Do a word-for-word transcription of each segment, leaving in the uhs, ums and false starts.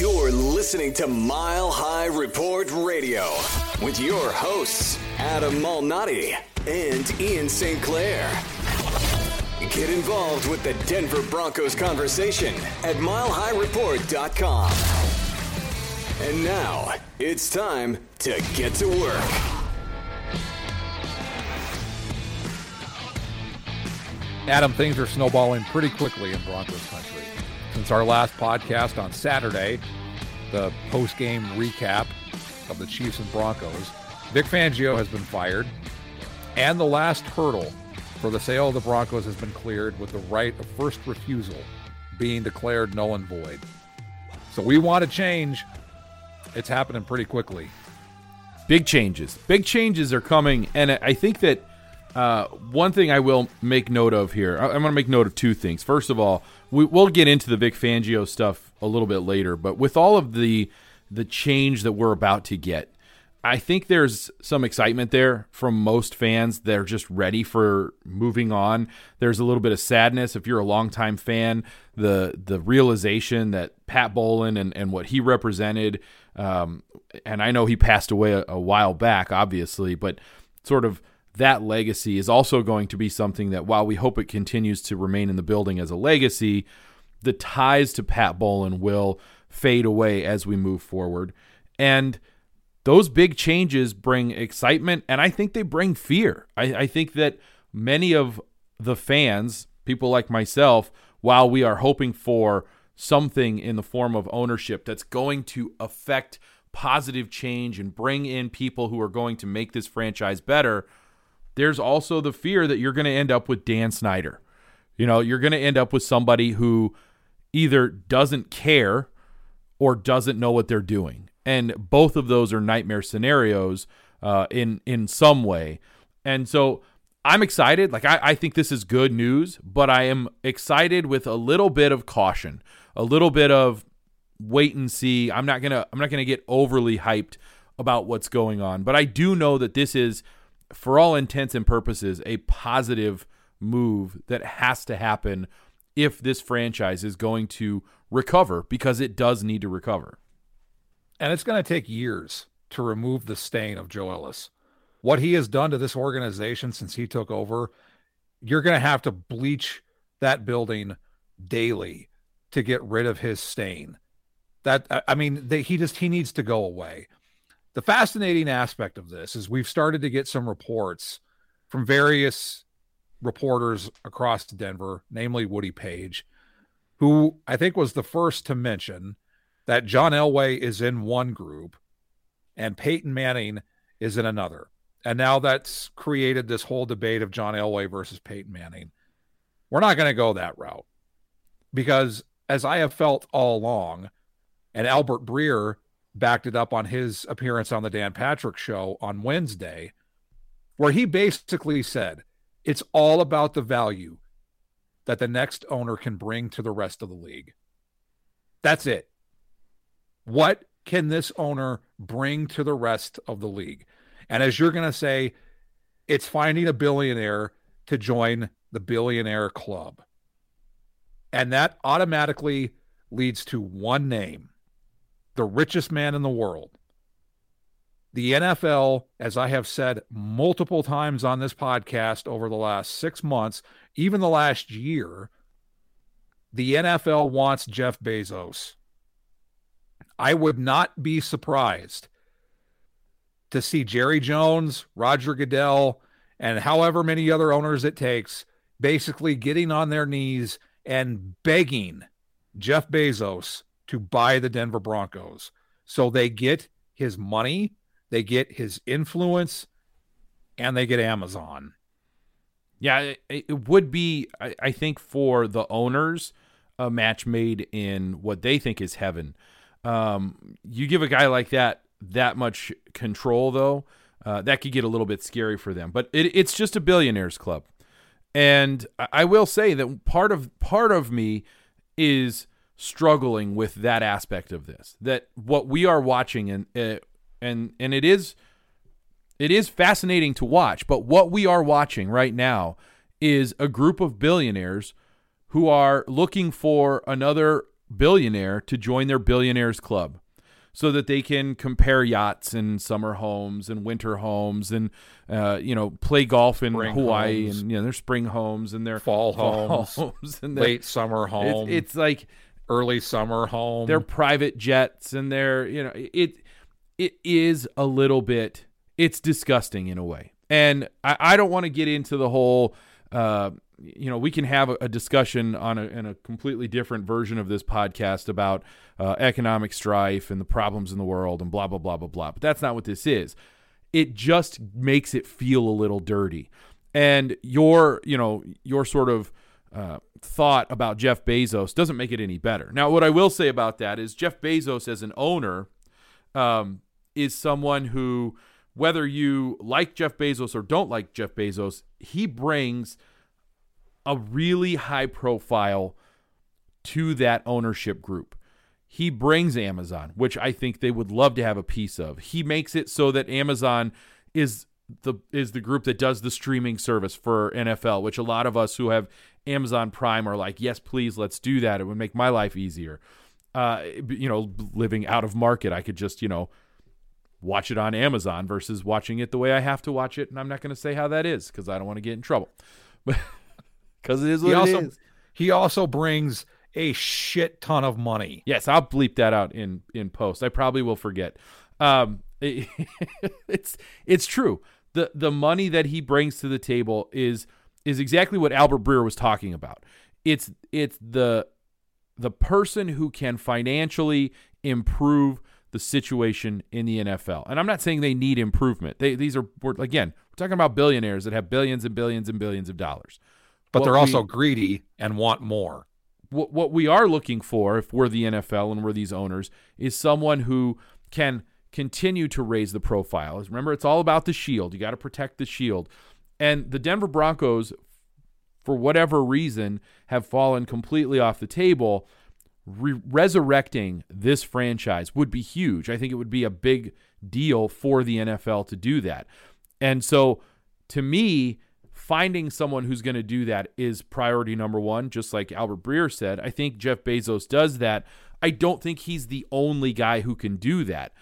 You're listening to Mile High Report Radio with your hosts, Adam Malnati and Ian Saint Clair. Get involved with the Denver Broncos conversation at mile high report dot com. And now, it's time to get to work. Adam, things are snowballing pretty quickly in Broncos country. Since our last podcast on Saturday, the post-game recap of the Chiefs and Broncos, Vic Fangio has been fired, and the last hurdle for the sale of the Broncos has been cleared, with the right of first refusal being declared null and void. So we want to change. It's happening pretty quickly. Big changes. Big changes are coming, and I think that uh, one thing I will make note of here, I'm going to make note of two things. First of all, we, we'll get into the Vic Fangio stuff a little bit later, but with all of the the change that we're about to get, I think there's some excitement there from most fans. They're just ready for moving on. There's a little bit of sadness if you're a longtime fan, the the realization that Pat Bowlen and, and what he represented, um, and I know he passed away a, a while back, obviously, but sort of that legacy is also going to be something that, while we hope it continues to remain in the building as a legacy, the ties to Pat Bowlen will fade away as we move forward. And those big changes bring excitement, and I think they bring fear. I, I think that many of the fans, people like myself, while we are hoping for something in the form of ownership that's going to affect positive change and bring in people who are going to make this franchise better, there's also the fear that you're going to end up with Dan Snyder. You know, you're going to end up with somebody who either doesn't care or doesn't know what they're doing. And both of those are nightmare scenarios uh, in in some way. And so I'm excited. Like, I, I think this is good news, but I am excited with a little bit of caution, a little bit of wait and see. I'm not gonna I'm not gonna get overly hyped about what's going on, but I do know that this is, for all intents and purposes, a positive move that has to happen if this franchise is going to recover, because it does need to recover. And it's going to take years to remove the stain of Joe Ellis. What he has done to this organization since he took over, you're going to have to bleach that building daily to get rid of his stain. That, I mean, they, he just, he needs to go away. The fascinating aspect of this is we've started to get some reports from various reporters across Denver, namely Woody Page, who I think was the first to mention that John Elway is in one group and Peyton Manning is in another. And now that's created this whole debate of John Elway versus Peyton Manning. We're not going to go that route, because as I have felt all along, and Albert Breer backed it up on his appearance on the Dan Patrick Show on Wednesday, where he basically said it's all about the value that the next owner can bring to the rest of the league. That's it. What can this owner bring to the rest of the league? And as you're going to say, it's finding a billionaire to join the billionaire club. And that automatically leads to one name: the richest man in the world. The N F L, as I have said multiple times on this podcast over the last six months, even the last year, the N F L wants Jeff Bezos. I would not be surprised to see Jerry Jones, Roger Goodell, and however many other owners it takes basically getting on their knees and begging Jeff Bezos to buy the Denver Broncos so they get his money, they get his influence, and they get Amazon. Yeah, it, it would be, I, I think, for the owners, a match made in what they think is heaven. Um, you give a guy like that that much control, though, uh, that could get a little bit scary for them. But it, it's just a billionaires club. And I will say that part of part of me is struggling with that aspect of this, that what we are watching, and uh, and and it is it is fascinating to watch, but what we are watching right now is a group of billionaires who are looking for another billionaire to join their billionaires club so that they can compare yachts and summer homes and winter homes and, uh, you know, play golf in Spring Hawaii homes. and, you know, their spring homes and their Fall fall homes, homes and their, late summer home, it's, it's like early summer home. their private jets and their, you know, it, it is a little bit, it's disgusting in a way. And I, I don't want to get into the whole, uh, you know, we can have a, a discussion on a, in a completely different version of this podcast about uh, economic strife and the problems in the world and blah, blah, blah, blah, blah. But that's not what this is. It just makes it feel a little dirty. And your, you know, your sort of uh, thought about Jeff Bezos doesn't make it any better. Now, what I will say about that is Jeff Bezos as an owner um, is someone who, whether you like Jeff Bezos or don't like Jeff Bezos, he brings a really high profile to that ownership group. He brings Amazon, which I think they would love to have a piece of. He makes it so that Amazon is the is the group that does the streaming service for N F L, which a lot of us who have Amazon Prime are like, yes, please, let's do that. It would make my life easier. Uh, you know, living out of market, I could just, you know, watch it on Amazon versus watching it the way I have to watch it. And I'm not going to say how that is because I don't want to get in trouble. But because it is what he it also, is. He also brings a shit ton of money. Yes, I'll bleep that out in, in post. I probably will forget. Um, it, it's it's true. The the money that he brings to the table is is exactly what Albert Breer was talking about. It's it's the the person who can financially improve the situation in the N F L. And I'm not saying they need improvement. They these are we're, again, we're talking about billionaires that have billions and billions and billions of dollars. But What they're we- also greedy and want more. What what we are looking for, if we're the N F L and we're these owners, is someone who can continue to raise the profile. Remember, it's all about the shield. You got to protect the shield. And the Denver Broncos, for whatever reason, have fallen completely off the table. Re- resurrecting this franchise would be huge. I think it would be a big deal for the N F L to do that. And so, to me, finding someone who's going to do that is priority number one, just like Albert Breer said. I think Jeff Bezos does that. I don't think he's the only guy who can do that.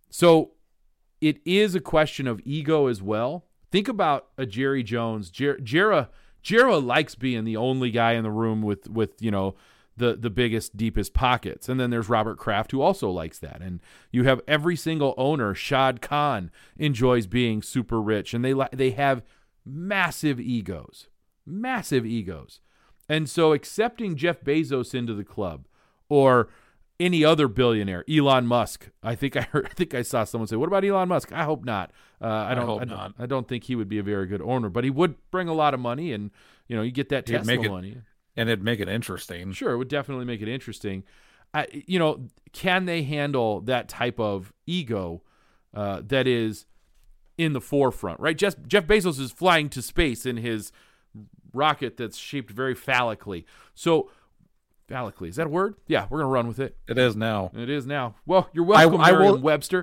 So it is a question of ego as well. Think about a Jerry Jones. Jer- Jera, Jera likes being the only guy in the room with, with you know, the, the biggest, deepest pockets. And then there's Robert Kraft, who also likes that. And you have every single owner. Shad Khan enjoys being super rich, and they li- they have massive egos, massive egos. And so accepting Jeff Bezos into the club, or any other billionaire, Elon Musk. I think I heard, I think I saw someone say, "What about Elon Musk?" I hope not. Uh, I don't. I, hope don't not. I don't think he would be a very good owner, but he would bring a lot of money, and you know, you get that He'd Tesla make it- money. And it'd make it interesting. Sure, it would definitely make it interesting. I, you know, can they handle that type of ego uh, that is in the forefront, right? Jeff, Jeff Bezos is flying to space in his rocket that's shaped very phallically. So, phallically, is that a word? Yeah, we're going to run with it. It is now. It is now. Well, you're welcome, I will- Merriam-Webster.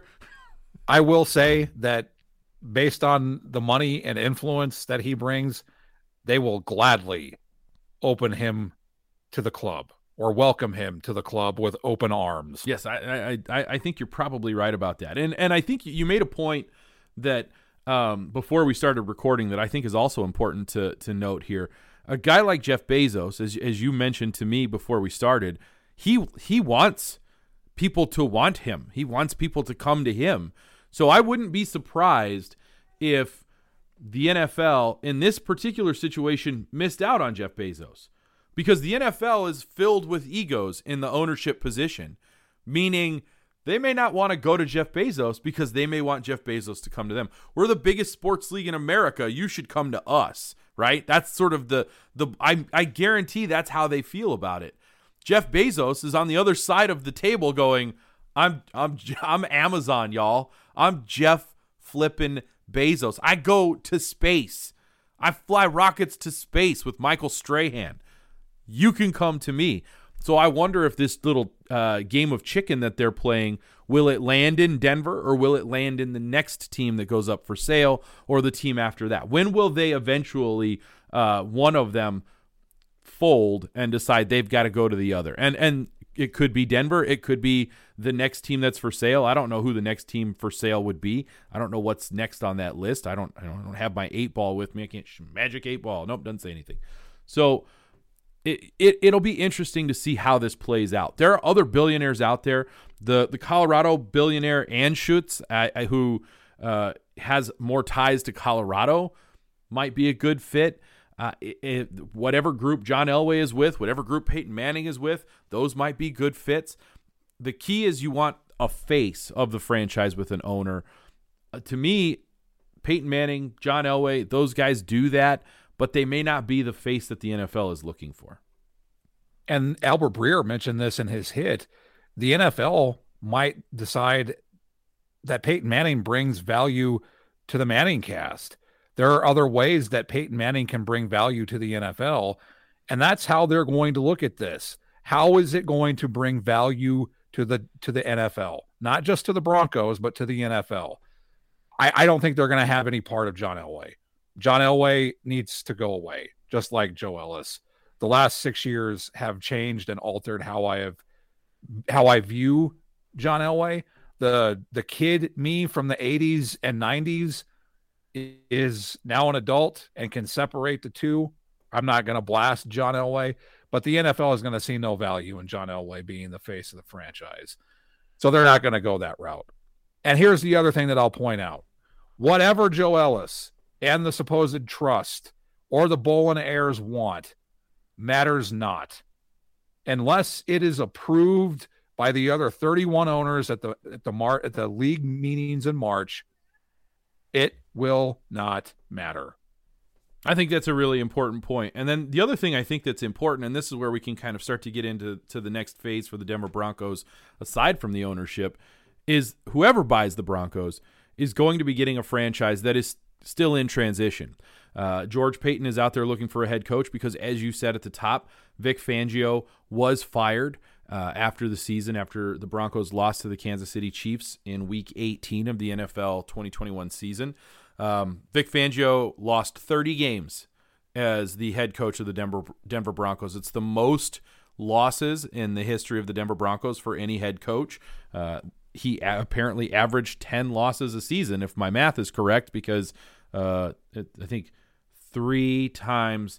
I will say that based on the money and influence that he brings, they will gladly open him to the club or welcome him to the club with open arms. Yes, I, I I I think you're probably right about that. And and I think you made a point that um, before we started recording that I think is also important to to note here. A guy like Jeff Bezos, as as you mentioned to me before we started, he he wants people to want him. He wants people to come to him. So I wouldn't be surprised if the N F L in this particular situation missed out on Jeff Bezos, because the N F L is filled with egos in the ownership position, meaning they may not want to go to Jeff Bezos because they may want Jeff Bezos to come to them. We're the biggest sports league in America. You should come to us, right? That's sort of the, the I, I guarantee that's how they feel about it. Jeff Bezos is on the other side of the table going, I'm I'm I'm Amazon, y'all. I'm Jeff flippin' Bezos. I go to space. I fly rockets to space with Michael Strahan. You can come to me. So I wonder if this little uh, game of chicken that they're playing, will it land in Denver or will it land in the next team that goes up for sale or the team after that? When will they eventually, uh, one of them, fold and decide they've got to go to the other? And and it could be Denver. It could be the next team that's for sale. I don't know who the next team for sale would be. I don't know what's next on that list. I don't I don't, I don't have my eight ball with me. I can't magic eight ball. Nope, doesn't say anything. So it, it it'll be interesting to see how this plays out. There are other billionaires out there. The the Colorado billionaire Anschutz, I, I, who uh, has more ties to Colorado, might be a good fit. Uh, it, it, whatever group John Elway is with, whatever group Peyton Manning is with, those might be good fits. The key is you want a face of the franchise with an owner. Uh, to me, Peyton Manning, John Elway, those guys do that, but they may not be the face that the N F L is looking for. And Albert Breer mentioned this in his hit. The N F L might decide that Peyton Manning brings value to the Manning cast. There are other ways that Peyton Manning can bring value to the N F L, and that's how they're going to look at this. How is it going to bring value to the to the N F L? Not just to the Broncos, but to the N F L. I, I don't think they're going to have any part of John Elway. John Elway needs to go away, just like Joe Ellis. The last six years have changed and altered how I have how I view John Elway. The the kid me from the eighties and nineties is now an adult and can separate the two. I'm not going to blast John Elway, but the N F L is going to see no value in John Elway being the face of the franchise. So they're not going to go that route. And here's the other thing that I'll point out. Whatever Joe Ellis and the supposed trust or the Bolin heirs want matters not. Unless it is approved by the other thirty-one owners at the at the Mar- at the league meetings in March, it will not matter. I think that's a really important point. And then the other thing I think that's important, and this is where we can kind of start to get into to the next phase for the Denver Broncos, aside from the ownership, is whoever buys the Broncos is going to be getting a franchise that is still in transition. Uh, George Paton is out there looking for a head coach because, as you said at the top, Vic Fangio was fired uh, after the season, after the Broncos lost to the Kansas City Chiefs in Week eighteen of the N F L twenty twenty-one season. Um, Vic Fangio lost thirty games as the head coach of the Denver Denver Broncos. It's the most losses in the history of the Denver Broncos for any head coach. Uh, he a- apparently averaged ten losses a season, if my math is correct, because uh, it, I think three times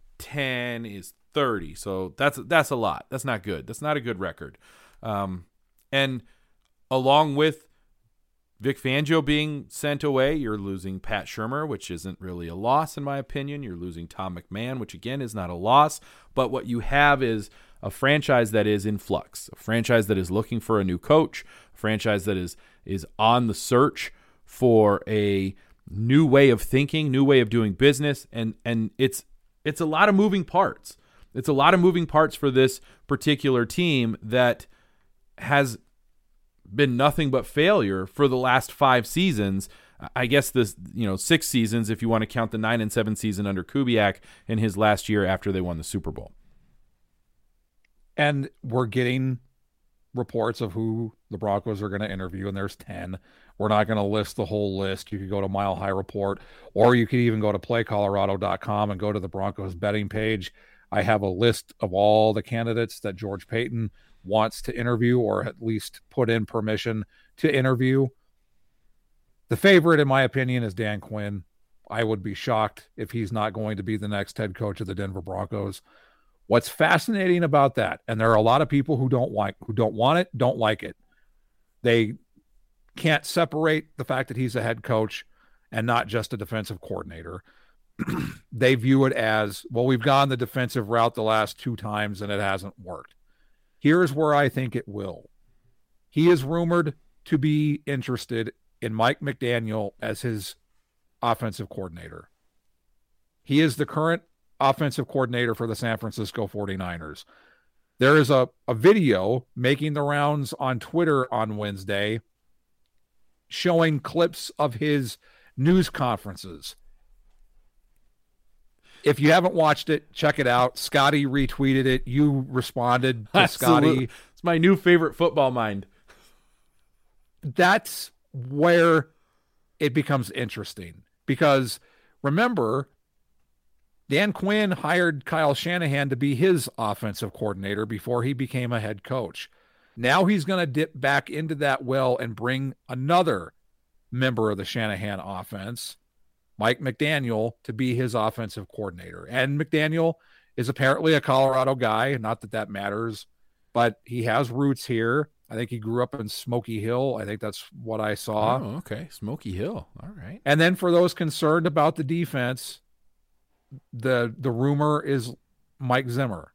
ten is thirty. So that's that's a lot. That's not good. That's not a good record. Um, and along with Vic Fangio being sent away, you're losing Pat Shurmur, which isn't really a loss in my opinion. You're losing Tom McMahon, which again is not a loss. But what you have is a franchise that is in flux, a franchise that is looking for a new coach, a franchise that is is on the search for a new way of thinking, new way of doing business, and and it's it's a lot of moving parts. It's a lot of moving parts for this particular team that has been nothing but failure for the last five seasons. I guess this, you know, six seasons if you want to count the nine and seven season under Kubiak in his last year after they won the Super Bowl. And we're getting reports of who the Broncos are going to interview, and there's ten. We're not going to list the whole list. You could go to Mile High Report, or you could even go to play colorado dot com and go to the Broncos betting page. I have a list of all the candidates that George Paton wants to interview, or at least put in permission to interview. The favorite, in my opinion, is Dan Quinn. I would be shocked if he's not going to be the next head coach of the Denver Broncos. What's fascinating about that, and there are a lot of people who don't like, who don't want it, don't like it. They can't separate the fact that he's a head coach and not just a defensive coordinator. They view it as, well, we've gone the defensive route the last two times and it hasn't worked. Here's where I think it will. He is rumored to be interested in Mike McDaniel as his offensive coordinator. He is the current offensive coordinator for the San Francisco forty-niners. There is a, a video making the rounds on Twitter on Wednesday showing clips of his news conferences. If you haven't watched it, check it out. Scotty retweeted it. You responded to Scotty. It's my new favorite football mind. That's where it becomes interesting, because remember, Dan Quinn hired Kyle Shanahan to be his offensive coordinator before he became a head coach. Now he's going to dip back into that well and bring another member of the Shanahan offense, Mike McDaniel, to be his offensive coordinator. And McDaniel is apparently a Colorado guy. Not that that matters, but he has roots here. I think he grew up in Smoky Hill. I think that's what I saw. Oh, okay. Smoky Hill. All right. And then for those concerned about the defense, the the rumor is Mike Zimmer.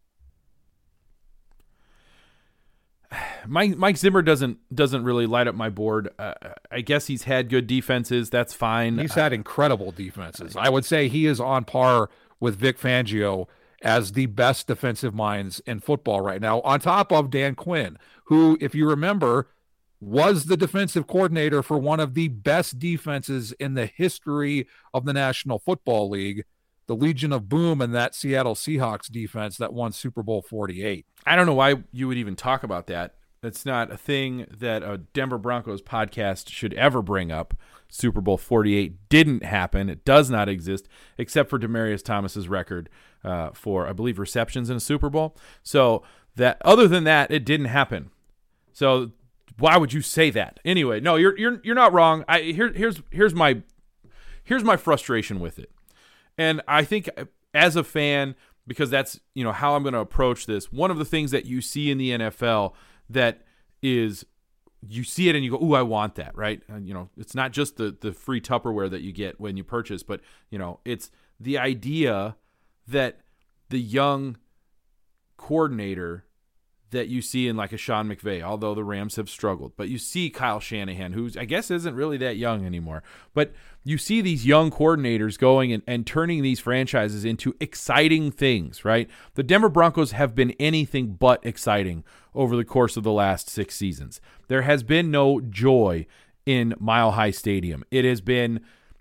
Mike Mike Zimmer doesn't doesn't really light up my board. Uh, I guess he's had good defenses. That's fine. He's had incredible defenses. I would say he is on par with Vic Fangio as the best defensive minds in football right now, on top of Dan Quinn, who, if you remember, was the defensive coordinator for one of the best defenses in the history of the National Football League, the Legion of Boom, and that Seattle Seahawks defense that won Super Bowl forty-eight. I don't know why you would even talk about that. It's not a thing that a Denver Broncos podcast should ever bring up. Super Bowl forty-eight didn't happen. It does not exist, except for Demaryius Thomas's record uh, for, I believe, receptions in a Super Bowl. So that, other than that, it didn't happen. So why would you say that? Anyway, no, you're you're you're not wrong. I here here's here's my here's my frustration with it. And I think as a fan, because that's, you know, how I'm going to approach this, one of the things that you see in the N F L that is, you see it and you go, ooh, I want that, right? And, you know, it's not just the the free Tupperware that you get when you purchase, but, you know, it's the idea that the young coordinator that you see in like a Sean McVay, although the Rams have struggled, but you see Kyle Shanahan, who's I guess isn't really that young anymore, but you see these young coordinators going and, and turning these franchises into exciting things, right? The Denver Broncos have been anything but exciting over the course of the last six seasons. There has been no joy in Mile High Stadium. It has been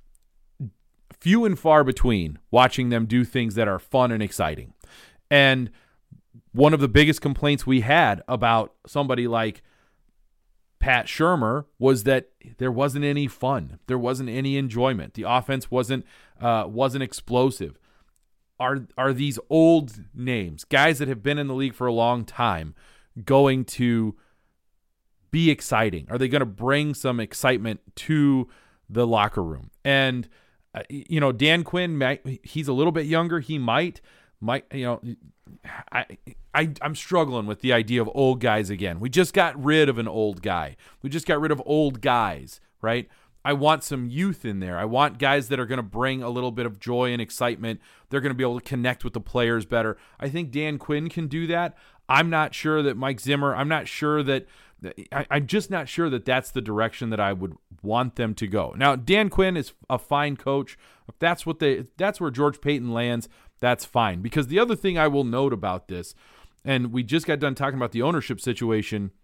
few and far between watching them do things that are fun and exciting. And one of the biggest complaints we had about somebody like Pat Shurmur was that there wasn't any fun. There wasn't any enjoyment. The offense wasn't uh, wasn't explosive. Are are these old names, guys that have been in the league for a long time, going to be exciting? Are they going to bring some excitement to the locker room? And uh, you know, Dan Quinn, he's a little bit younger. He might, might you know. I, I, I'm struggling with the idea of old guys again. We just got rid of an old guy. We just got rid of old guys, right? I want some youth in there. I want guys that are going to bring a little bit of joy and excitement. They're going to be able to connect with the players better. I think Dan Quinn can do that. I'm not sure that Mike Zimmer, I'm not sure that, I, I'm just not sure that that's the direction that I would want them to go. Now, Dan Quinn is a fine coach. If that's what they, if that's where George Paton lands, that's fine. Because the other thing I will note about this, and we just got done talking about the ownership situation,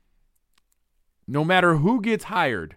no matter who gets hired,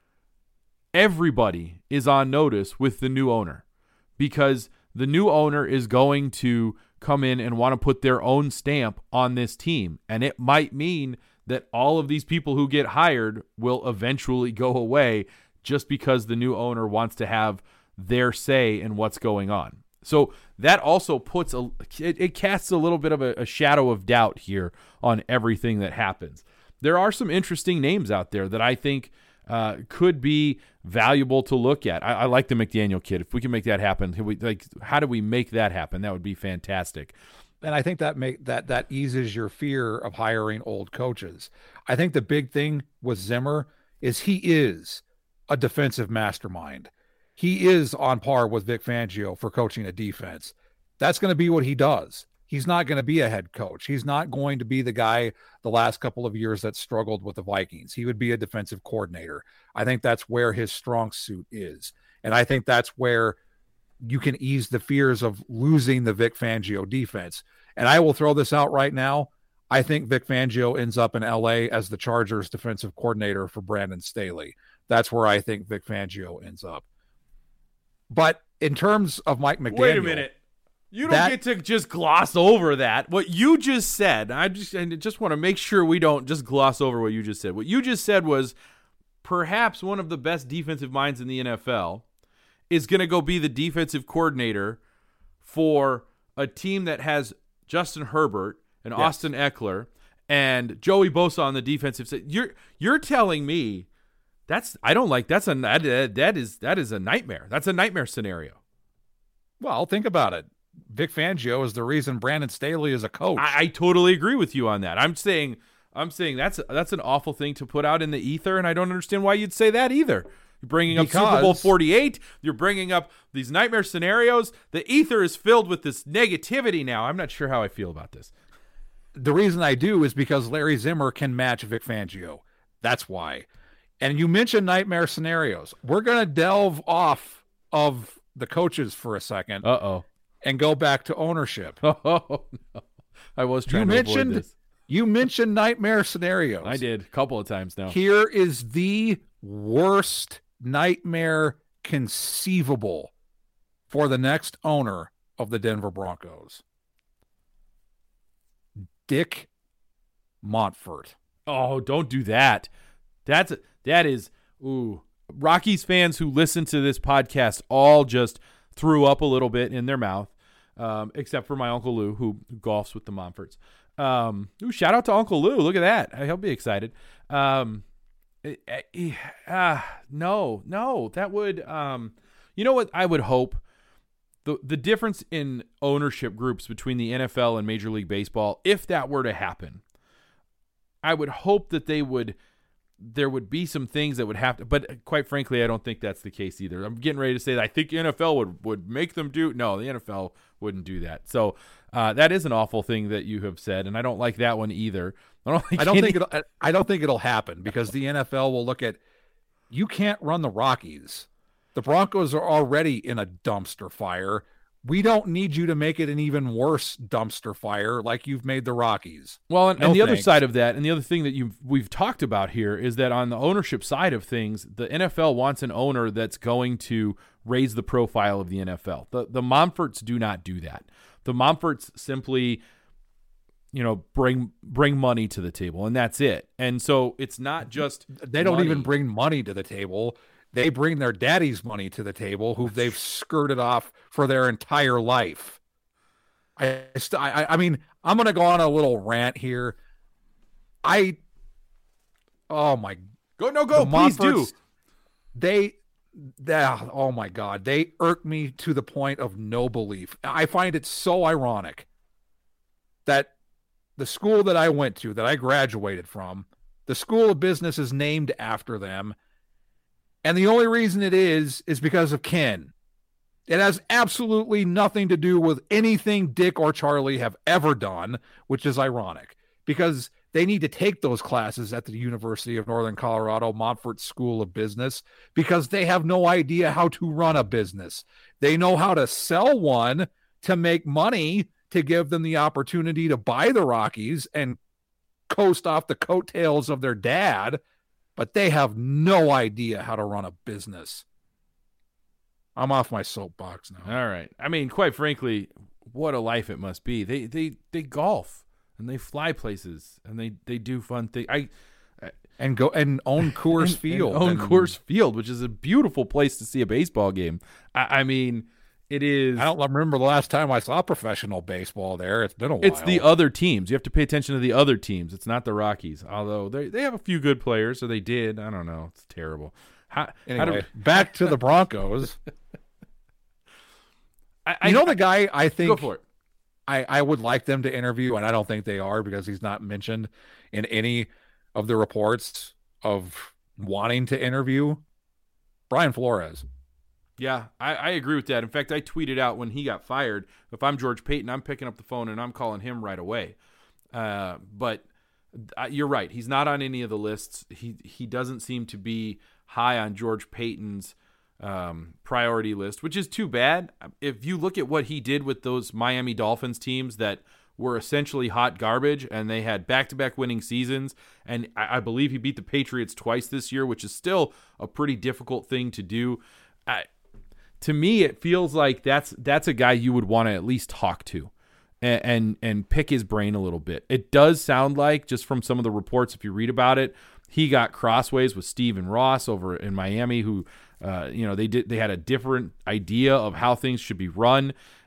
everybody is on notice with the new owner, because the new owner is going to come in and want to put their own stamp on this team. And it might mean that all of these people who get hired will eventually go away just because the new owner wants to have their say in what's going on. So that also puts a it, it casts a little bit of a, a shadow of doubt here on everything that happens. There are some interesting names out there that I think uh, could be valuable to look at. I, I like the McDaniel kid. If we can make that happen, we, like, how do we make that happen? That would be fantastic. And I think that make that that eases your fear of hiring old coaches. I think the big thing with Zimmer is he is a defensive mastermind. He is on par with Vic Fangio for coaching a defense. That's going to be what he does. He's not going to be a head coach. He's not going to be the guy the last couple of years that struggled with the Vikings. He would be a defensive coordinator. I think that's where his strong suit is. And I think that's where you can ease the fears of losing the Vic Fangio defense. And I will throw this out right now. I think Vic Fangio ends up in L A as the Chargers defensive coordinator for Brandon Staley. That's where I think Vic Fangio ends up. But in terms of Mike McDaniel, wait a minute. You don't that, get to just gloss over that. What you just said, I just I just want to make sure we don't just gloss over what you just said. What you just said was perhaps one of the best defensive minds in the N F L is going to go be the defensive coordinator for a team that has Justin Herbert and Yes. Austin Eckler and Joey Bosa on the defensive side. You're you're telling me that's I don't like that's a that, that is that is a nightmare. That's a nightmare scenario. Well, think about it. Vic Fangio is the reason Brandon Staley is a coach. I, I totally agree with you on that. I'm saying I'm saying that's that's an awful thing to put out in the ether, and I don't understand why you'd say that either. You're bringing up Super Bowl Because- forty-eight. You're bringing up these nightmare scenarios. The ether is filled with this negativity now. I'm not sure how I feel about this. The reason I do is because Larry Zimmer can match Vic Fangio. That's why. And you mentioned nightmare scenarios. We're going to delve off of the coaches for a second Uh-oh. and go back to ownership. Oh, no. I was You trying to avoid mentioned this. you mentioned nightmare scenarios. I did a couple of times now. Here is the worst nightmare conceivable for the next owner of the Denver Broncos. Dick Montfort. Oh, don't do that. That's that is ooh. Rockies fans who listen to this podcast all just threw up a little bit in their mouth, um, except for my Uncle Lou, who golfs with the Montforts. Um, ooh, shout out to Uncle Lou. Look at that. He'll be excited. Um, eh, eh, ah, no, no, that would. Um, you know what? I would hope the the difference in ownership groups between the N F L and Major League Baseball, if that were to happen, I would hope that they would. There would be some things that would have to, but quite frankly, I don't think that's the case either. I'm getting ready to say that I think the N F L would, would make them do. No, the N F L wouldn't do that. So uh, that is an awful thing that you have said, and I don't like that one either. I don't, like I don't any- think it'll, I don't think it'll happen because the N F L will look at, you can't run the Rockies. The Broncos are already in a dumpster fire. We don't need you to make it an even worse dumpster fire like you've made the Rockies. Well, and, No and the other thanks. side of that, and the other thing that you've we've talked about here is that on the ownership side of things, the N F L wants an owner that's going to raise the profile of the N F L. The the Montforts do not do that. The Montforts simply, you know, bring bring money to the table, and that's it. And so it's not just They don't money. even bring money to the table. They bring their daddy's money to the table, who they've skirted off for their entire life. I, st- I, I mean, I'm going to go on a little rant here. I, oh my, Go no go, the please do. Montforts, They, that, oh my God, they irk me to the point of no belief. I find it so ironic that the school that I went to, that I graduated from, the School of Business is named after them. And the only reason it is, is because of Ken. It has absolutely nothing to do with anything Dick or Charlie have ever done, which is ironic because they need to take those classes at the University of Northern Colorado Montfort School of Business because they have no idea how to run a business. They know how to sell one to make money to give them the opportunity to buy the Rockies and coast off the coattails of their dad, but they have no idea how to run a business. I'm off my soapbox now. All right. I mean, quite frankly, what a life it must be. They they they golf and they fly places and they they do fun things. I And go and own Coors and- Field. and own and- Coors Field, which is a beautiful place to see a baseball game. I, I mean, it is. I don't remember the last time I saw professional baseball there. It's been a while. It's the other teams. You have to pay attention to the other teams. It's not the Rockies, although they they have a few good players, or they did. I don't know. It's terrible. How, Anyway, how do, back to the Broncos. I, I, You know the guy I think go for it. I, I would like them to interview, and I don't think they are because he's not mentioned in any of the reports of wanting to interview Brian Flores. Yeah, I, I agree with that. In fact, I tweeted out when he got fired, if I'm George Payton, I'm picking up the phone and I'm calling him right away. Uh, but uh, you're right. He's not on any of the lists. He he doesn't seem to be high on George Payton's um, priority list, which is too bad. If you look at what he did with those Miami Dolphins teams that were essentially hot garbage and they had back-to-back winning seasons, and I, I believe he beat the Patriots twice this year, which is still a pretty difficult thing to do. I, to me, it feels like that's that's a guy you would want to at least talk to and, and and pick his brain a little bit. It does sound like, just from some of the reports, if you read about it, he got crossways with Stephen Ross over in Miami, who uh, you know they did they had a different idea of how things should be run,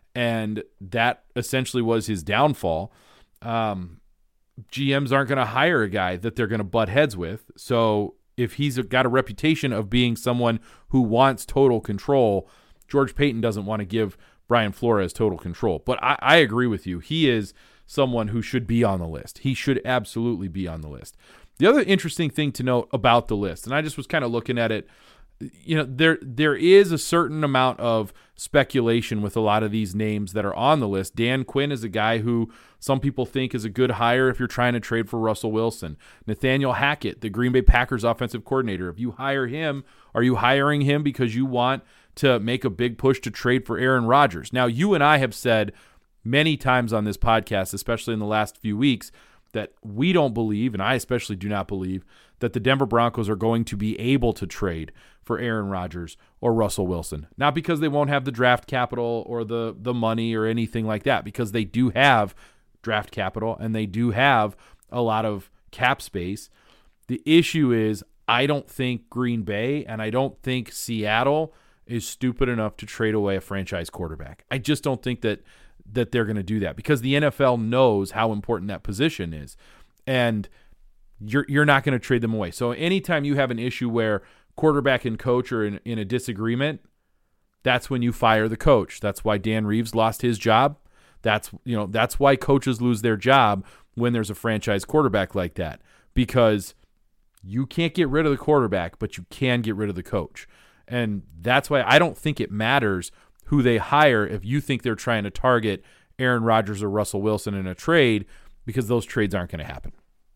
and that essentially was his downfall. Um, G Ms aren't going to hire a guy that they're going to butt heads with. So if he's got a reputation of being someone who wants total control, George Paton doesn't want to give Brian Flores total control. But I, I agree with you. He is someone who should be on the list. He should absolutely be on the list. The other interesting thing to note about the list, and I just was kind of looking at it, you know, there there is a certain amount of speculation with a lot of these names that are on the list. Dan Quinn is a guy who some people think is a good hire if you're trying to trade for Russell Wilson. Nathaniel Hackett, the Green Bay Packers offensive coordinator, if you hire him, are you hiring him because you want to make a big push to trade for Aaron Rodgers? Now, you and I have said many times on this podcast, especially in the last few weeks, that we don't believe, and I especially do not believe, that the Denver Broncos are going to be able to trade for Aaron Rodgers or Russell Wilson. Not because they won't have the draft capital or the, the money or anything like that, because they do have draft capital and they do have a lot of cap space. The issue is I don't think Green Bay and I don't think Seattle is stupid enough to trade away a franchise quarterback. I just don't think that that they're going to do that, because the N F L knows how important that position is, and you're you're not going to trade them away. So anytime you have an issue where quarterback and coach are in, in a disagreement, that's when you fire the coach. That's why Dan Reeves lost his job. That's, you know, that's why coaches lose their job when there's a franchise quarterback like that, because you can't get rid of the quarterback, but you can get rid of the coach. And that's why I don't think it matters who they hire if you think they're trying to target Aaron Rodgers or Russell Wilson in a trade, because those trades aren't going to happen.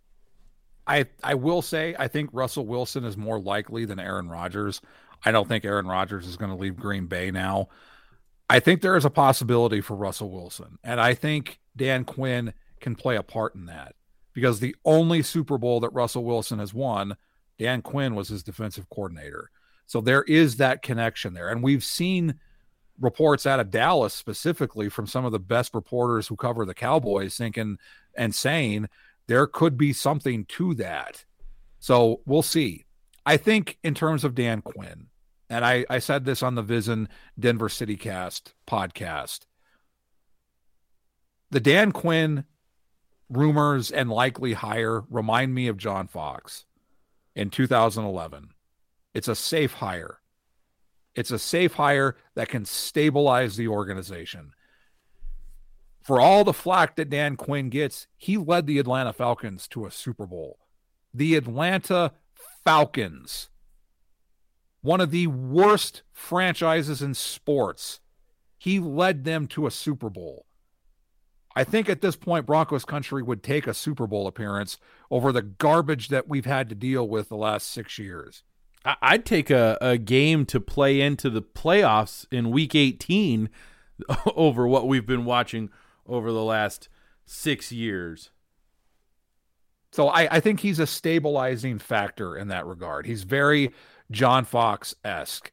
I, I will say I think Russell Wilson is more likely than Aaron Rodgers. I don't think Aaron Rodgers is going to leave Green Bay now. I think there is a possibility for Russell Wilson, and I think Dan Quinn can play a part in that, because the only Super Bowl that Russell Wilson has won, Dan Quinn was his defensive coordinator. So there is that connection there. And we've seen reports out of Dallas specifically from some of the best reporters who cover the Cowboys thinking and saying there could be something to that. So we'll see. I think in terms of Dan Quinn, and I, I said this on the Vision Denver City Cast podcast, the Dan Quinn rumors and likely hire remind me of John Fox in two thousand eleven. It's a safe hire. It's a safe hire that can stabilize the organization. For all the flack that Dan Quinn gets, he led the Atlanta Falcons to a Super Bowl. The Atlanta Falcons, one of the worst franchises in sports, he led them to a Super Bowl. I think at this point, Broncos country would take a Super Bowl appearance over the garbage that we've had to deal with the last six years. I'd take a, a game to play into the playoffs in week eighteen over what we've been watching over the last six years. So I, I think he's a stabilizing factor in that regard. He's very John Fox-esque.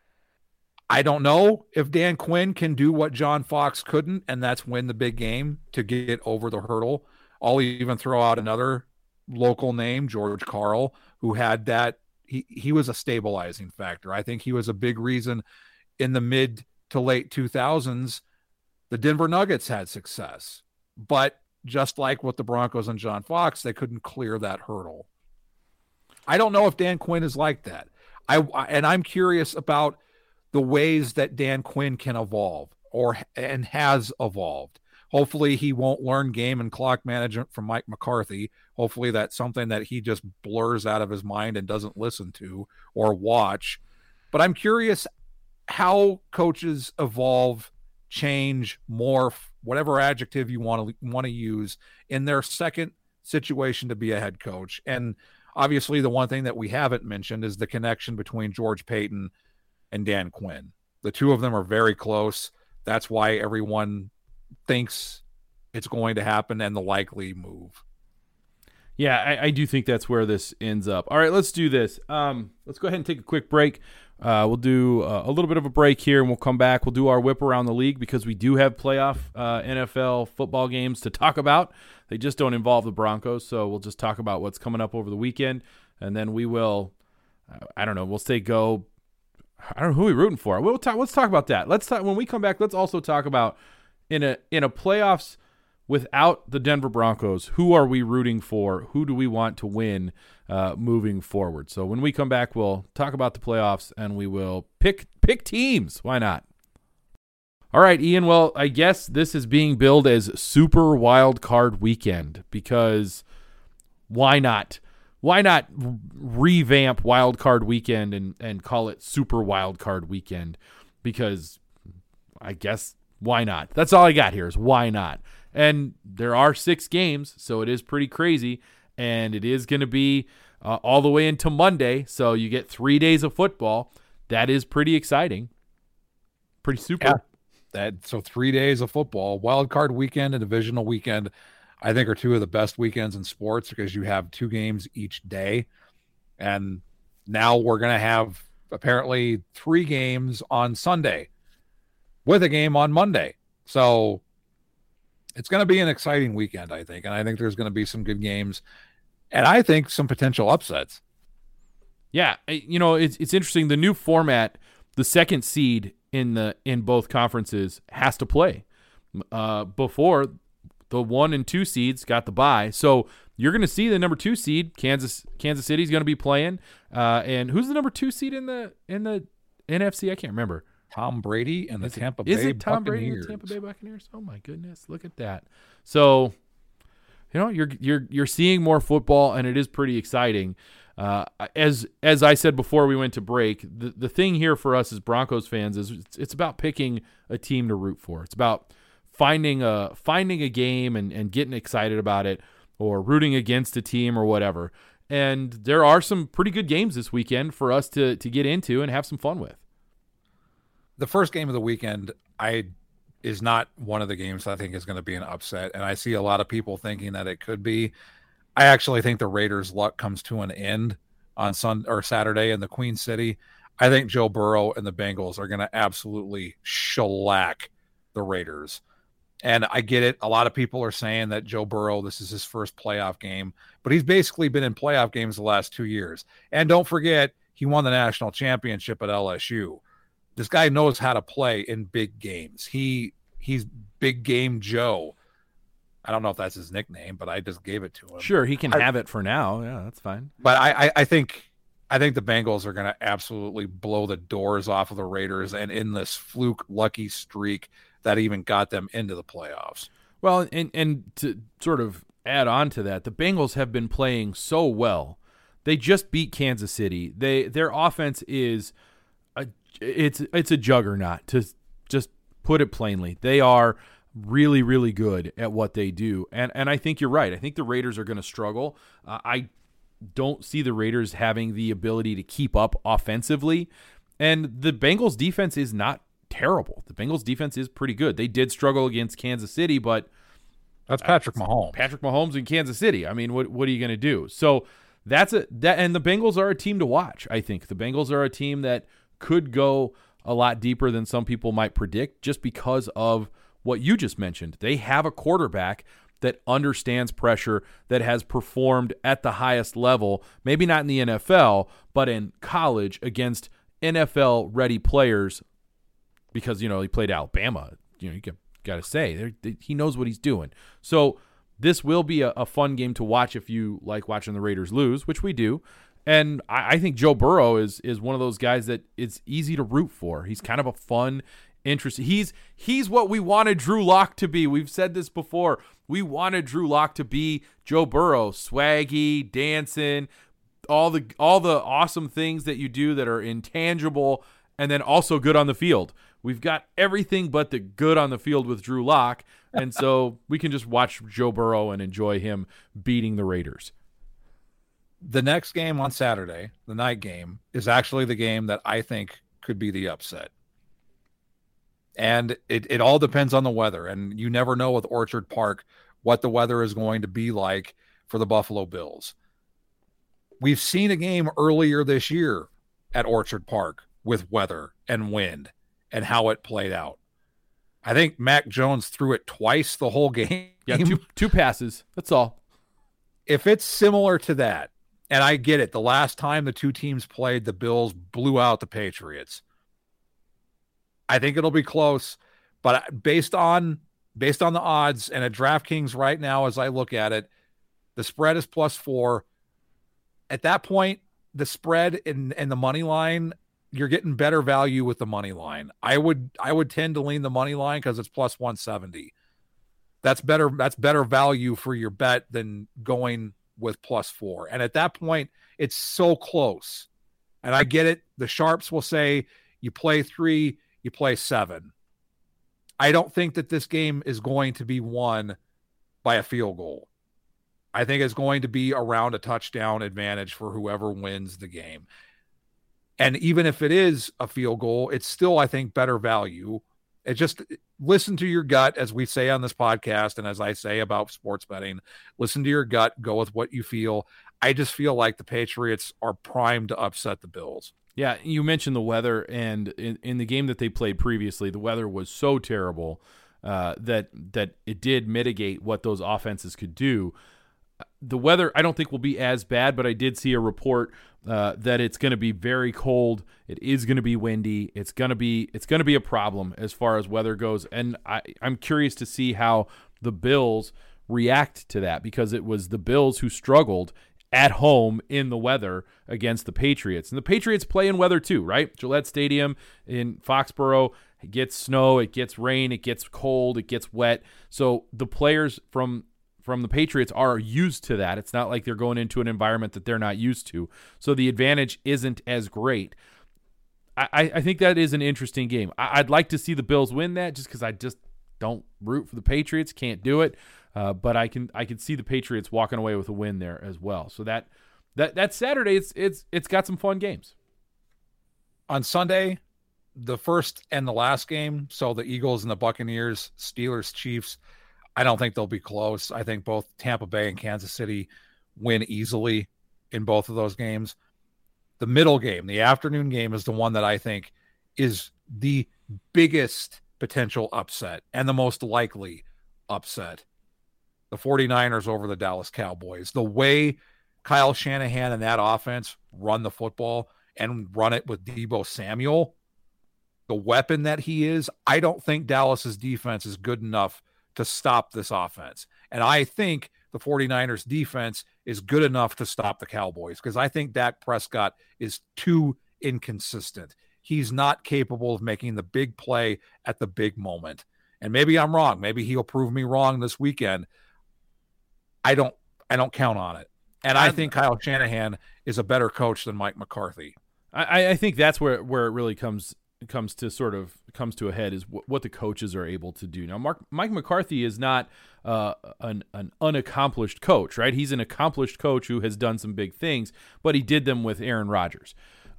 I don't know if Dan Quinn can do what John Fox couldn't, and that's win the big game to get over the hurdle. I'll even throw out another local name, George Karl, who had that. He, he was a stabilizing factor. I think he was a big reason in the mid to late two thousands, the Denver Nuggets had success. But just like with the Broncos and John Fox, they couldn't clear that hurdle. I don't know if Dan Quinn is like that. I and I'm curious about the ways that Dan Quinn can evolve or and has evolved. Hopefully he won't learn game and clock management from Mike McCarthy. Hopefully that's something that he just blurs out of his mind and doesn't listen to or watch. But I'm curious how coaches evolve, change, morph, whatever adjective you want to want to use in their second situation to be a head coach. And obviously the one thing that we haven't mentioned is the connection between George Paton and Dan Quinn. The two of them are very close. That's why everyone thinks it's going to happen and the likely move. Yeah, I, I do think that's where this ends up. All right, let's do this. Um, let's go ahead and take a quick break. Uh, we'll do uh, a little bit of a break here, and we'll come back. We'll do our whip around the league because we do have playoff uh, N F L football games to talk about. They just don't involve the Broncos, so we'll just talk about what's coming up over the weekend, and then we will, uh, I don't know, we'll say go. I don't know who we're rooting for. We'll talk. Let's talk about that. Let's talk when we come back. Let's also talk about in a in a playoffs without the Denver Broncos, who are we rooting for? Who do we want to win uh, moving forward? So when we come back, we'll talk about the playoffs and we will pick pick teams. Why not? All right, Ian. Well, I guess this is being billed as Super Wild Card Weekend because why not? Why not revamp Wild Card Weekend and, and call it Super Wild Card Weekend? Because I guess why not? That's all I got here is why not? And there are six games, so it is pretty crazy. And it is going to be uh, all the way into Monday, so you get three days of football. That is pretty exciting. Pretty super. Yeah. That, so three days of football, Wild Card Weekend and Divisional Weekend, I think are two of the best weekends in sports because you have two games each day. And now we're going to have apparently three games on Sunday with a game on Monday. So it's going to be an exciting weekend, I think. And I think there's going to be some good games and I think some potential upsets. Yeah. You know, it's, it's interesting. The new format, the second seed in the, in both conferences has to play uh, before the one and two seeds got the bye. So you're going to see the number two seed, Kansas Kansas City, is going to be playing. Uh, and who's the number two seed in the in the N F C? I can't remember. Tom Brady and the is Tampa it, Bay Is it Tom Buccaneers. Brady and the Tampa Bay Buccaneers? Oh my goodness, look at that. So, you know, you're you're you're seeing more football, and it is pretty exciting. Uh, as as I said before we went to break, the, the thing here for us as Broncos fans is it's, it's about picking a team to root for. It's about finding a finding a game and, and getting excited about it or rooting against a team or whatever. And there are some pretty good games this weekend for us to to get into and have some fun with. The first game of the weekend I is not one of the games I think is going to be an upset. And I see a lot of people thinking that it could be. I actually think the Raiders' luck comes to an end on Sunday or Saturday in the Queen City. I think Joe Burrow and the Bengals are going to absolutely shellac the Raiders. And I get it. A lot of people are saying that Joe Burrow, this is his first playoff game, but he's basically been in playoff games the last two years. And don't forget, he won the national championship at L S U. This guy knows how to play in big games. He he's Big Game Joe. I don't know if that's his nickname, but I just gave it to him. Sure, he can I, have it for now. Yeah, that's fine. But I, I, I think I think the Bengals are going to absolutely blow the doors off of the Raiders and in this fluke lucky streak that even got them into the playoffs. Well, and and to sort of add on to that, the Bengals have been playing so well. They just beat Kansas City. They their offense is a it's it's a juggernaut, to just put it plainly. They are really, really good at what they do. And and I think you're right. I think the Raiders are going to struggle. Uh, I don't see the Raiders having the ability to keep up offensively. And the Bengals defense is not terrible. The Bengals defense is pretty good. They did struggle against Kansas City, but that's Patrick Mahomes. Patrick Mahomes in Kansas City. I mean, what what are you going to do? So that's a that and the Bengals are a team to watch. I think the Bengals are a team that could go a lot deeper than some people might predict just because of what you just mentioned. They have a quarterback that understands pressure, that has performed at the highest level, maybe not in the N F L, but in college against N F L-ready players because, you know, he played Alabama. You know, you got to say, they, he knows what he's doing. So this will be a, a fun game to watch if you like watching the Raiders lose, which we do. And I, I think Joe Burrow is is one of those guys that it's easy to root for. He's kind of a fun, interesting. He's he's what we wanted Drew Lock to be. We've said this before. We wanted Drew Lock to be Joe Burrow, swaggy, dancing, all the all the awesome things that you do that are intangible, and then also good on the field. We've got everything but the good on the field with Drew Lock, and so we can just watch Joe Burrow and enjoy him beating the Raiders. The next game on Saturday, the night game, is actually the game that I think could be the upset. And it, it all depends on the weather. And you never know with Orchard Park what the weather is going to be like for the Buffalo Bills. We've seen a game earlier this year at Orchard Park with weather and wind and how it played out. I think Mac Jones threw it twice the whole game. Yeah, two, two passes. That's all. If it's similar to that, and I get it, the last time the two teams played, the Bills blew out the Patriots. I think it'll be close, but based on based on the odds and at DraftKings right now, as I look at it, the spread is plus four. At that point, the spread and and the money line, you're getting better value with the money line. I would I would tend to lean the money line because it's plus one seventy. That's better. That's better value for your bet than going with plus four. And at that point, it's so close. And I get it. The sharps will say you play three, you play seven. I don't think that this game is going to be won by a field goal. I think it's going to be around a touchdown advantage for whoever wins the game. And even if it is a field goal, it's still, I think, better value. It just listen to your gut, as we say on this podcast, and as I say about sports betting, listen to your gut, go with what you feel. I just feel like the Patriots are primed to upset the Bills. Yeah, you mentioned the weather, and in, in the game that they played previously, the weather was so terrible uh, that that it did mitigate what those offenses could do. The weather, I don't think, will be as bad, but I did see a report uh, that it's going to be very cold. It is going to be windy. It's going to be it's going to be a problem as far as weather goes, and I, I'm curious to see how the Bills react to that, because it was the Bills who struggled at home in the weather against the Patriots. And the Patriots play in weather too, right? Gillette Stadium in Foxborough, it gets snow, it gets rain, it gets cold, it gets wet. So the players from from the Patriots are used to that. It's not like they're going into an environment that they're not used to. So the advantage isn't as great. I, I think that is an interesting game. I, I'd like to see the Bills win that just because I just don't root for the Patriots, can't do it. Uh, but I can I can see the Patriots walking away with a win there as well. So that that that Saturday, it's it's it's got some fun games. On Sunday, the first and the last game, so the Eagles and the Buccaneers, Steelers, Chiefs, I don't think they'll be close. I think both Tampa Bay and Kansas City win easily in both of those games. The middle game, the afternoon game, is the one that I think is the biggest potential upset and the most likely upset. The 49ers over the Dallas Cowboys. The way Kyle Shanahan and that offense run the football and run it with Deebo Samuel, the weapon that he is, I don't think Dallas's defense is good enough to stop this offense. And I think the 49ers defense is good enough to stop the Cowboys, because I think Dak Prescott is too inconsistent. He's not capable of making the big play at the big moment. And maybe I'm wrong. Maybe he'll prove me wrong this weekend. I don't I don't count on it. And I think Kyle Shanahan is a better coach than Mike McCarthy. I, I think that's where, where it really comes comes to sort of comes to a head, is w- what the coaches are able to do. Now, Mark, Mike McCarthy is not uh, an, an unaccomplished coach, right? He's an accomplished coach who has done some big things, but he did them with Aaron Rodgers.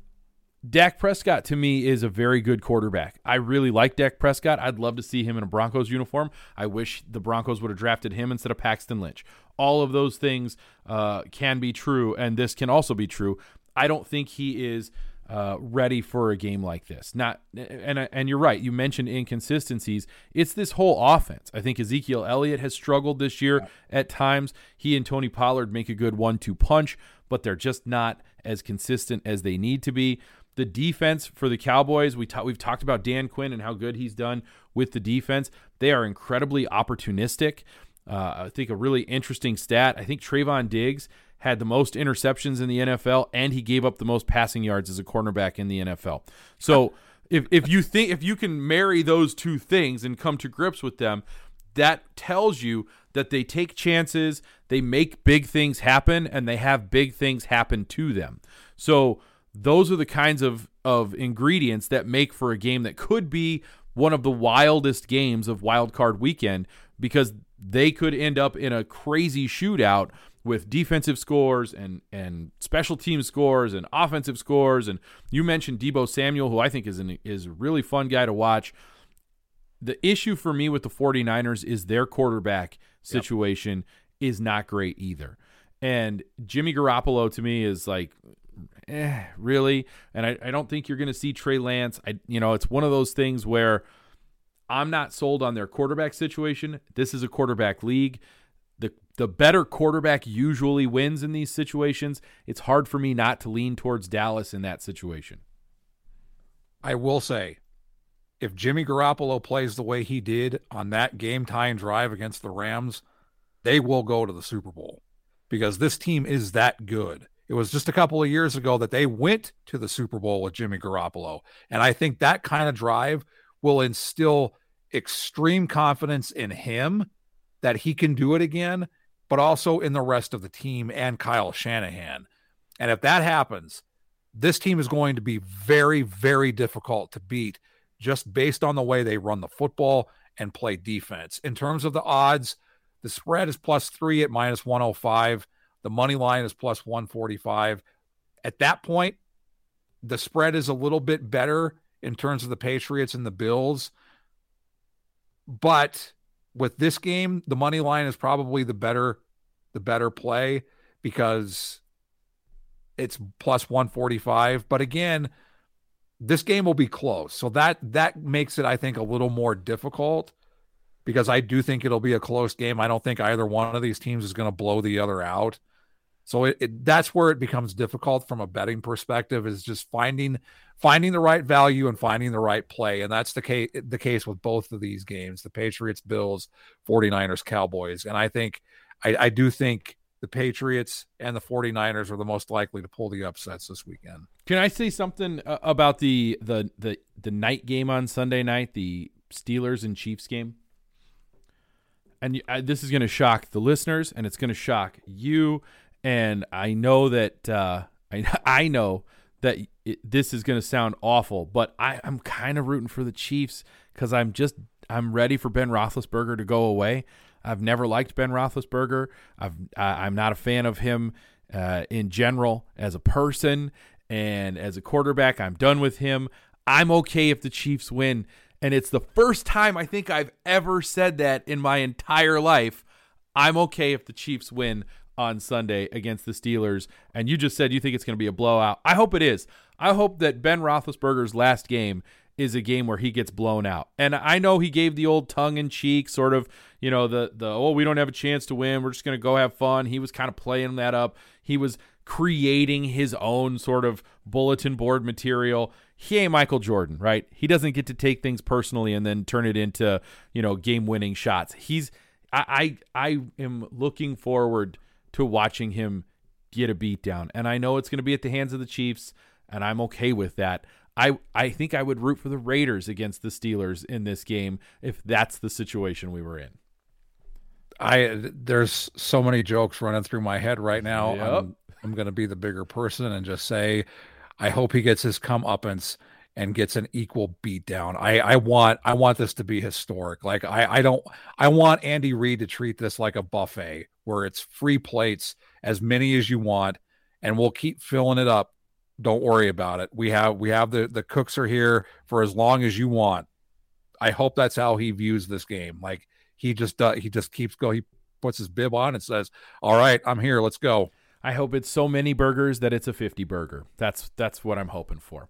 Dak Prescott, to me, is a very good quarterback. I really like Dak Prescott. I'd love to see him in a Broncos uniform. I wish the Broncos would have drafted him instead of Paxton Lynch. All of those things uh, can be true, and this can also be true. I don't think he is uh, ready for a game like this. Not, and and you're right. You mentioned inconsistencies. It's this whole offense. I think Ezekiel Elliott has struggled this year yeah. at times. He and Tony Pollard make a good one two punch, but they're just not as consistent as they need to be. The defense for the Cowboys, we ta- we've talked about Dan Quinn and how good he's done with the defense. They are incredibly opportunistic. Uh, I think a really interesting stat, I think Trayvon Diggs had the most interceptions in the N F L, and he gave up the most passing yards as a cornerback in the N F L. So if if you think if you can marry those two things and come to grips with them, that tells you that they take chances, they make big things happen, and they have big things happen to them. So those are the kinds of, of ingredients that make for a game that could be one of the wildest games of Wild Card Weekend, because they could end up in a crazy shootout with defensive scores and, and special team scores and offensive scores. And you mentioned Deebo Samuel, who I think is an, is a really fun guy to watch. The issue for me with the 49ers is their quarterback situation yep. is not great either. And Jimmy Garoppolo, to me, is like, eh, really? And I, I don't think you're going to see Trey Lance. I, you know, it's one of those things where I'm not sold on their quarterback situation. This is a quarterback league. The the better quarterback usually wins in these situations. It's hard for me not to lean towards Dallas in that situation. I will say, if Jimmy Garoppolo plays the way he did on that game-tying drive against the Rams, they will go to the Super Bowl because this team is that good. It was just a couple of years ago that they went to the Super Bowl with Jimmy Garoppolo. And I think that kind of drive will instill extreme confidence in him that he can do it again, but also in the rest of the team and Kyle Shanahan. And if that happens, this team is going to be very, very difficult to beat just based on the way they run the football and play defense. In terms of the odds, the spread is plus three at minus one oh five. The money line is plus one forty-five. At that point, the spread is a little bit better in terms of the Patriots and the Bills. But with this game, the money line is probably the better, the better play because it's plus one forty-five. But again, this game will be close. So that that makes it, I think, a little more difficult because I do think it'll be a close game. I don't think either one of these teams is going to blow the other out. So it, it, that's where it becomes difficult from a betting perspective, is just finding finding the right value and finding the right play. And that's the case, the case with both of these games, the Patriots, Bills, 49ers, Cowboys. And I think I, I do think the Patriots and the 49ers are the most likely to pull the upsets this weekend. Can I say something uh, about the, the the the night game on Sunday night, the Steelers and Chiefs game? And uh, this is going to shock the listeners, and it's going to shock you. And I know that uh, I I know that it, this is going to sound awful, but I, I'm kind of rooting for the Chiefs because I'm just I'm ready for Ben Roethlisberger to go away. I've never liked Ben Roethlisberger. I've I, I'm not a fan of him uh, in general as a person and as a quarterback. I'm done with him. I'm okay if the Chiefs win, and it's the first time I think I've ever said that in my entire life. I'm okay if the Chiefs win on Sunday against the Steelers. And you just said you think it's going to be a blowout. I hope it is. I hope that Ben Roethlisberger's last game is a game where he gets blown out. And I know he gave the old tongue-in-cheek sort of, you know, the, the oh, we don't have a chance to win. We're just going to go have fun. He was kind of playing that up. He was creating his own sort of bulletin board material. He ain't Michael Jordan, right? He doesn't get to take things personally and then turn it into, you know, game-winning shots. He's I I, I am looking forward to watching him get a beat down. And I know it's going to be at the hands of the Chiefs, and I'm okay with that. I, I think I would root for the Raiders against the Steelers in this game if that's the situation we were in. I There's so many jokes running through my head right now. Yep. I'm, I'm going to be the bigger person and just say, I hope he gets his comeuppance and gets an equal beatdown. I, I want I want this to be historic. Like I, I don't I want Andy Reid to treat this like a buffet where it's free plates, as many as you want, and we'll keep filling it up. Don't worry about it. We have we have the, the cooks are here for as long as you want. I hope that's how he views this game. Like he just does, he just keeps going. He puts his bib on and says, "All right, I'm here. Let's go." I hope it's so many burgers that it's a fifty burger. That's that's what I'm hoping for.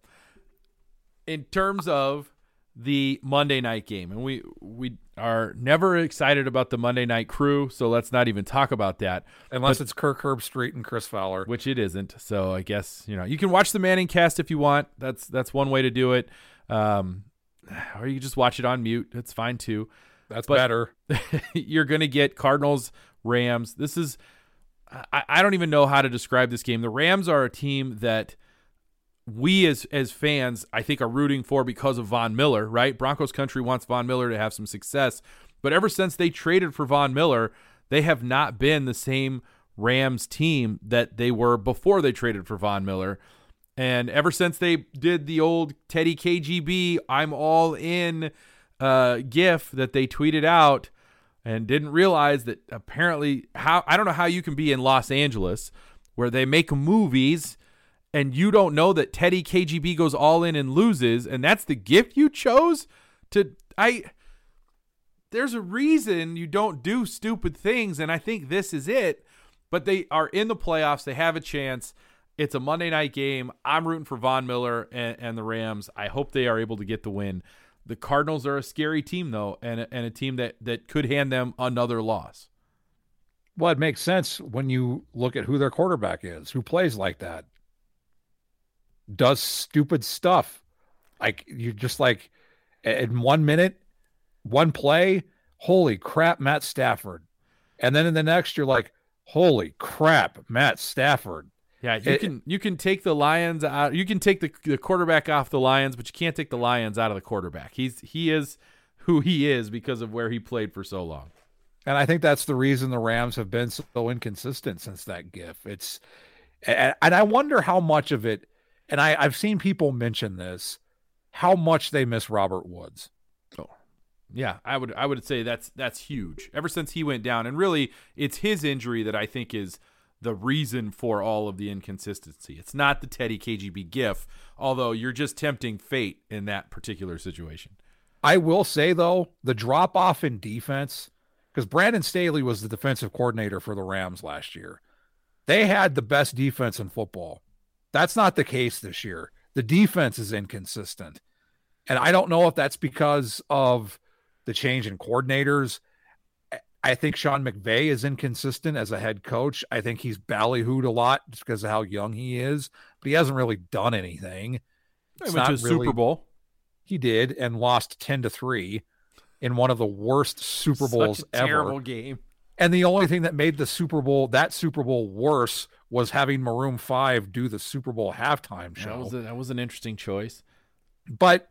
In terms of the Monday night game, and we we are never excited about the Monday night crew, so let's not even talk about that. Unless but, it's Kirk Herbstreit and Chris Fowler. Which it isn't, so I guess, you know, you can watch the Manning cast if you want. That's that's one way to do it. Um, or you can just watch it on mute. That's fine too. That's but better. You're going to get Cardinals, Rams. This is, I, I don't even know how to describe this game. The Rams are a team that we as as fans, I think, are rooting for because of Von Miller, right? Broncos country wants Von Miller to have some success. But ever since they traded for Von Miller, they have not been the same Rams team that they were before they traded for Von Miller. And ever since they did the old Teddy K G B, I'm all in uh, gif that they tweeted out and didn't realize that apparently, how I don't know how you can be in Los Angeles where they make movies and you don't know that Teddy K G B goes all in and loses, and that's the gift you chose to I there's a reason you don't do stupid things, and I think this is it. But they are in the playoffs. They have a chance. It's a Monday night game. I'm rooting for Von Miller and, and the Rams. I hope they are able to get the win. The Cardinals are a scary team, though, and a, and a team that, that could hand them another loss. Well, it makes sense when you look at who their quarterback is, who plays like that. Does stupid stuff. Like you just like in one minute, one play, holy crap, Matt Stafford. And then in the next, you're like, holy crap, Matt Stafford. Yeah, you it, can you can take the Lions out. You can take the, the quarterback off the Lions, but you can't take the Lions out of the quarterback. He's he is who he is because of where he played for so long. And I think that's the reason the Rams have been so inconsistent since that gif. It's and, and I wonder how much of it, and I, I've seen people mention this, how much they miss Robert Woods. Oh, yeah, I would I would say that's that's huge. Ever since he went down, and really, it's his injury that I think is the reason for all of the inconsistency. It's not the Teddy K G B gif, although you're just tempting fate in that particular situation. I will say, though, the drop-off in defense, because Brandon Staley was the defensive coordinator for the Rams last year. They had the best defense in football. That's not the case this year. The defense is inconsistent. And I don't know if that's because of the change in coordinators. I think Sean McVay is inconsistent as a head coach. I think he's ballyhooed a lot just because of how young he is, but he hasn't really done anything. He went to a Super Bowl. He did, and lost ten to three in one of the worst Super Bowls Such a ever. Terrible game. And the only thing that made the Super Bowl, that Super Bowl worse was having Maroon five do the Super Bowl halftime show. That was, a, that was an interesting choice. But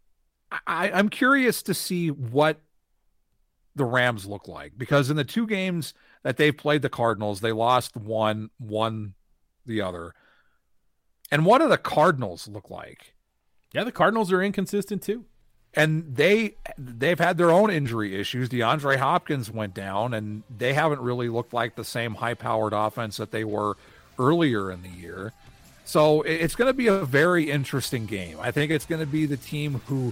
I, I'm curious to see what the Rams look like, because in the two games that they've played the Cardinals, they lost one, won the other. And what do the Cardinals look like? Yeah, the Cardinals are inconsistent too. And they, they've had their own injury issues. DeAndre Hopkins went down, and they haven't really looked like the same high-powered offense that they were earlier in the year. So it's going to be a very interesting game. I think it's going to be the team who,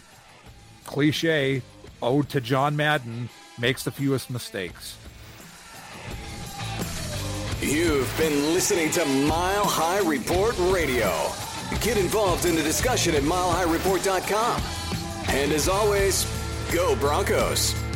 cliche, ode to John Madden, makes the fewest mistakes. You've been listening to Mile High Report Radio. Get involved in the discussion at mile high report dot com. And as always, go Broncos.